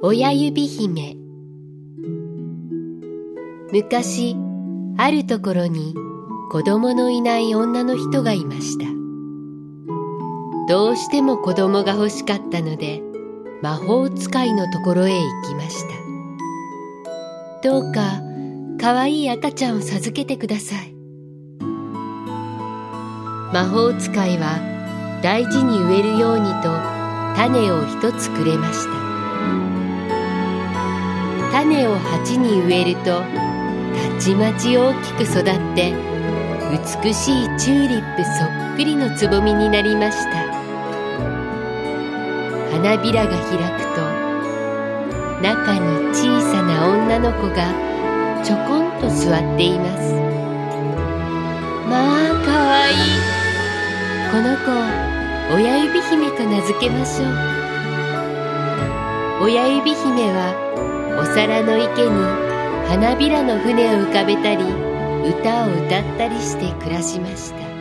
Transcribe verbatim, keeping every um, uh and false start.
親指姫。昔、あるところに子供のいない女の人がいました。どうしても子供が欲しかったので、魔法使いのところへ行きました。どうか、かわいい赤ちゃんを授けてください。魔法使いは大事に植えるようにと種を一つくれました。種を鉢に植えるとたちまち大きく育って美しいチューリップそっくりのつぼみになりました。花びらが開くと中に小さな女の子がちょこんと座っています。まあかわいい。この子を親指姫と名付けましょう。親指姫はお皿の池に花びらの船を浮かべたり歌を歌ったりして暮らしました。